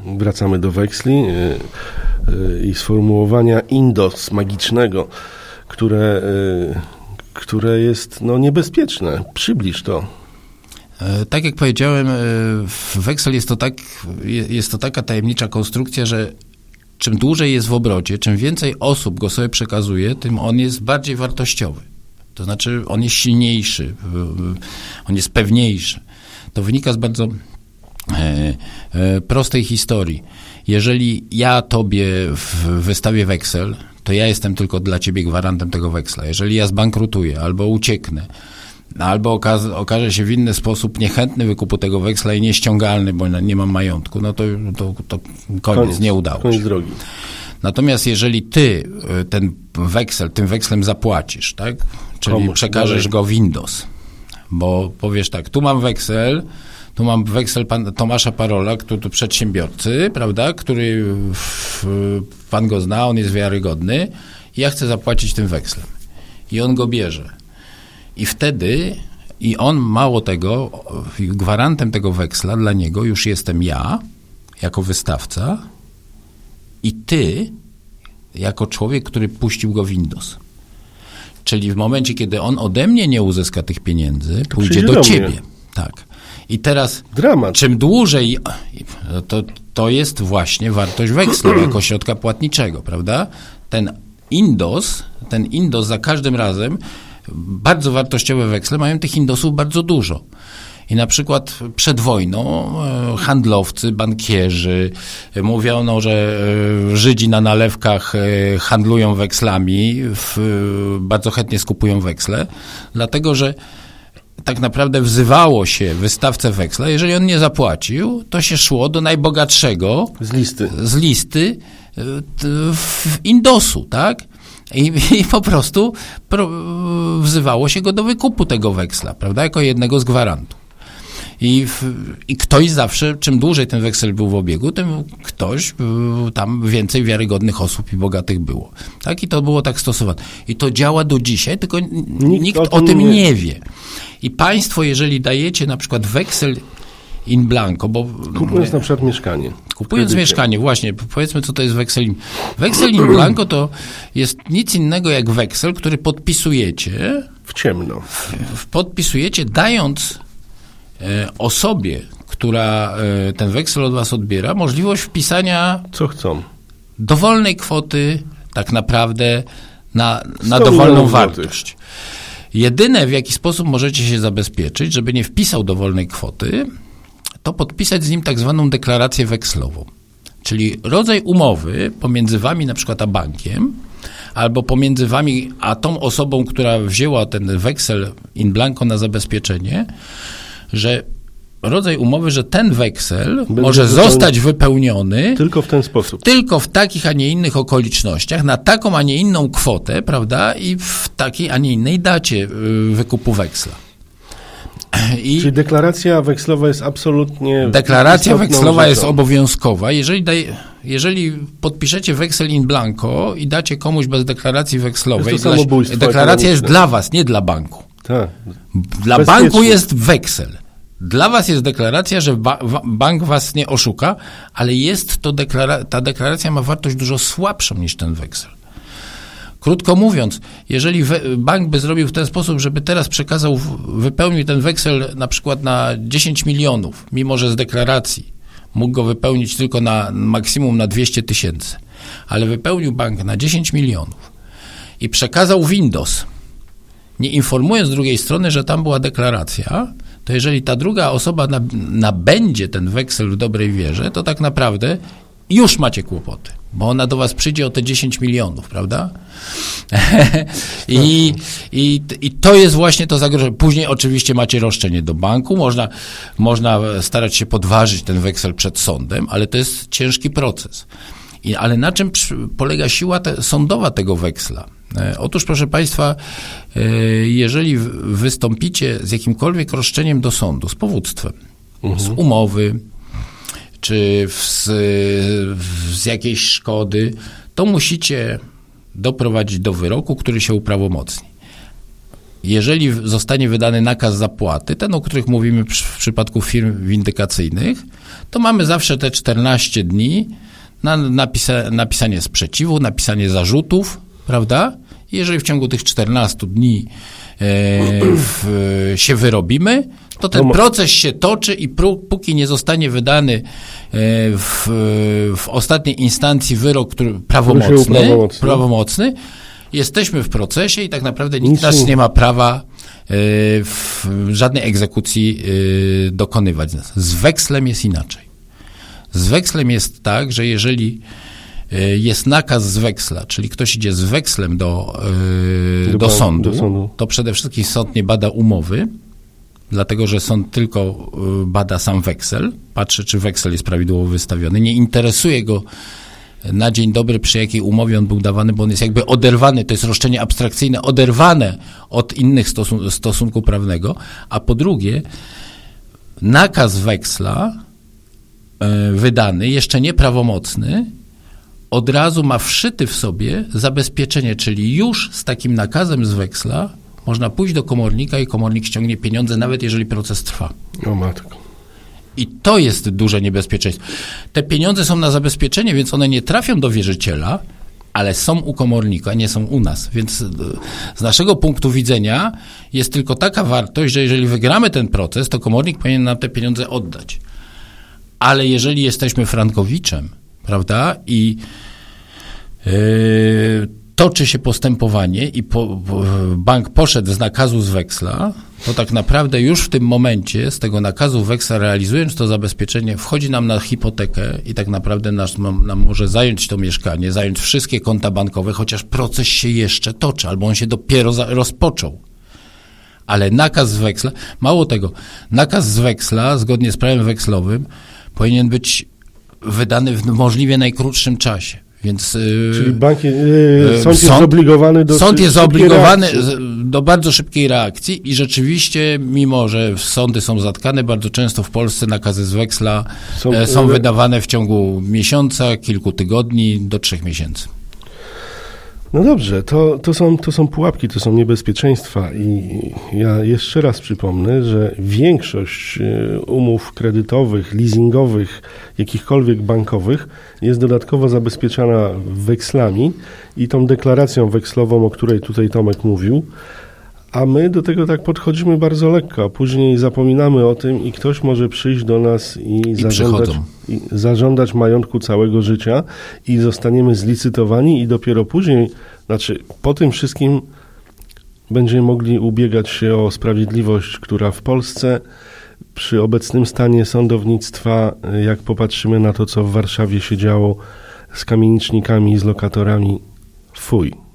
wracamy do weksli i sformułowania indos magicznego, które jest niebezpieczne. Przybliż to. Tak jak powiedziałem, weksel jest to taka tajemnicza konstrukcja, że czym dłużej jest w obrocie, czym więcej osób go sobie przekazuje, tym on jest bardziej wartościowy. To znaczy on jest silniejszy, on jest pewniejszy. To wynika z bardzo prostej historii. Jeżeli ja tobie wystawię weksel, to ja jestem tylko dla ciebie gwarantem tego weksla. Jeżeli ja zbankrutuję albo ucieknę, albo okaże się w inny sposób niechętny wykupu tego weksla i nieściągalny, bo nie mam majątku, no to koniec, nie udało się. Koniec drogi. Natomiast jeżeli ty tym wekslem zapłacisz, tak? Czyli przekażesz go w indos, bo powiesz tak, tu mam weksel pana Tomasza Parola, który przedsiębiorcy, prawda, który pan go zna, on jest wiarygodny i ja chcę zapłacić tym wekslem. I on go bierze. I wtedy, on mało tego, gwarantem tego weksla dla niego już jestem ja, jako wystawca i ty, jako człowiek, który puścił go w indos. Czyli w momencie, kiedy on ode mnie nie uzyska tych pieniędzy, to pójdzie do ciebie. Tak. I teraz dramat. Czym dłużej, to jest właśnie wartość weksla jako środka płatniczego, prawda? Ten indos za każdym razem, bardzo wartościowe weksle mają tych indosów bardzo dużo. I na przykład przed wojną handlowcy, bankierzy mówiono, że Żydzi na nalewkach handlują wekslami, bardzo chętnie skupują weksle, dlatego że tak naprawdę wzywało się wystawcę weksla, jeżeli on nie zapłacił, to się szło do najbogatszego z listy indosu, tak? I po prostu wzywało się go do wykupu tego weksla, prawda? Jako jednego z gwarantów. I ktoś zawsze, czym dłużej ten weksel był w obiegu, tym tam więcej wiarygodnych osób i bogatych było. Tak? I to było tak stosowane. I to działa do dzisiaj, tylko nikt o tym nie wie. I państwo, jeżeli dajecie na przykład weksel in blanco, bo... Kupując na przykład mieszkanie. Kupując mieszkanie, właśnie. Powiedzmy, co to jest weksel in... Weksel in blanco to jest nic innego jak weksel, który podpisujecie... W ciemno. Podpisujecie, dając osobie, która ten weksel od was odbiera, możliwość wpisania... Co chcą. Dowolnej kwoty, tak naprawdę, na dowolną wartość. Jedyne, w jaki sposób możecie się zabezpieczyć, żeby nie wpisał dowolnej kwoty, to podpisać z nim tak zwaną deklarację wekslową. Czyli rodzaj umowy pomiędzy wami na przykład a bankiem, albo pomiędzy wami a tą osobą, która wzięła ten weksel in blanco na zabezpieczenie, że rodzaj umowy, że ten weksel może zostać wypełniony tylko w ten sposób. Tylko w takich, a nie innych okolicznościach, na taką, a nie inną kwotę, prawda? I w takiej, a nie innej dacie wykupu weksla. Czyli deklaracja wekslowa jest absolutnie... Deklaracja wekslowa jest obowiązkowa. Jeżeli podpiszecie weksel in blanco i dacie komuś bez deklaracji wekslowej, deklaracja jest dla was, nie dla banku. Tak. Dla banku jest weksel. Dla was jest deklaracja, że bank was nie oszuka, ale jest to ta deklaracja ma wartość dużo słabszą niż ten weksel. Krótko mówiąc, jeżeli bank by zrobił w ten sposób, żeby teraz wypełnił ten weksel na przykład na 10 milionów, mimo że z deklaracji mógł go wypełnić tylko na maksimum na 200 000, ale wypełnił bank na 10 milionów i przekazał w indos, nie informując drugiej strony, że tam była deklaracja, to jeżeli ta druga osoba nabędzie ten weksel w dobrej wierze, to tak naprawdę już macie kłopoty, bo ona do was przyjdzie o te 10 milionów, prawda? I to jest właśnie to zagrożenie. Później oczywiście macie roszczenie do banku, można starać się podważyć ten weksel przed sądem, ale to jest ciężki proces. Ale na czym polega siła sądowa tego weksla? Otóż, proszę państwa, jeżeli wystąpicie z jakimkolwiek roszczeniem do sądu, z powództwem, z umowy, czy z jakiejś szkody, to musicie doprowadzić do wyroku, który się uprawomocni. jeżeli zostanie wydany nakaz zapłaty, ten, o których mówimy w przypadku firm windykacyjnych, to mamy zawsze te 14 dni na napisanie sprzeciwu, napisanie zarzutów, prawda? Jeżeli w ciągu tych 14 dni się wyrobimy, to ten proces się toczy i póki nie zostanie wydany w ostatniej instancji wyrok, który prawomocny, jesteśmy w procesie i tak naprawdę nikt nas nie ma prawa żadnej egzekucji dokonywać. Z wekslem jest inaczej. Z wekslem jest tak, że jeżeli jest nakaz z weksla, czyli ktoś idzie z wekslem do sądu, to przede wszystkim sąd nie bada umowy, dlatego że sąd tylko bada sam weksel, patrzy, czy weksel jest prawidłowo wystawiony, nie interesuje go na dzień dobry, przy jakiej umowie on był dawany, bo on jest jakby oderwany, to jest roszczenie abstrakcyjne, oderwane od innych stosunku prawnego, a po drugie nakaz weksla wydany, jeszcze nieprawomocny, od razu ma wszyty w sobie zabezpieczenie, czyli już z takim nakazem z weksla można pójść do komornika i komornik ściągnie pieniądze, nawet jeżeli proces trwa. O matko. I to jest duże niebezpieczeństwo. Te pieniądze są na zabezpieczenie, więc one nie trafią do wierzyciela, ale są u komornika, nie są u nas. Więc z naszego punktu widzenia jest tylko taka wartość, że jeżeli wygramy ten proces, to komornik powinien nam te pieniądze oddać. Ale jeżeli jesteśmy frankowiczem, prawda, i toczy się postępowanie i bank poszedł z nakazu z weksla, to tak naprawdę już w tym momencie z tego nakazu weksla, realizując to zabezpieczenie, wchodzi nam na hipotekę i tak naprawdę nam może zająć to mieszkanie, zająć wszystkie konta bankowe, chociaż proces się jeszcze toczy, albo on się dopiero rozpoczął. Ale nakaz z weksla, mało tego, nakaz z weksla, zgodnie z prawem wekslowym, powinien być wydany w możliwie najkrótszym czasie. Więc, czyli sąd jest zobligowany do sąd jest zobligowany do bardzo szybkiej reakcji i rzeczywiście, mimo że sądy są zatkane, bardzo często w Polsce nakazy z weksla są wydawane w ciągu miesiąca, kilku tygodni do 3 miesięcy. No dobrze, to są pułapki, to są niebezpieczeństwa i ja jeszcze raz przypomnę, że większość umów kredytowych, leasingowych, jakichkolwiek bankowych jest dodatkowo zabezpieczana wekslami i tą deklaracją wekslową, o której tutaj Tomek mówił, a my do tego tak podchodzimy bardzo lekko, a później zapominamy o tym i ktoś może przyjść do nas i zażądać majątku całego życia i zostaniemy zlicytowani i dopiero później, po tym wszystkim będziemy mogli ubiegać się o sprawiedliwość, która w Polsce przy obecnym stanie sądownictwa, jak popatrzymy na to, co w Warszawie się działo z kamienicznikami i z lokatorami, fuj.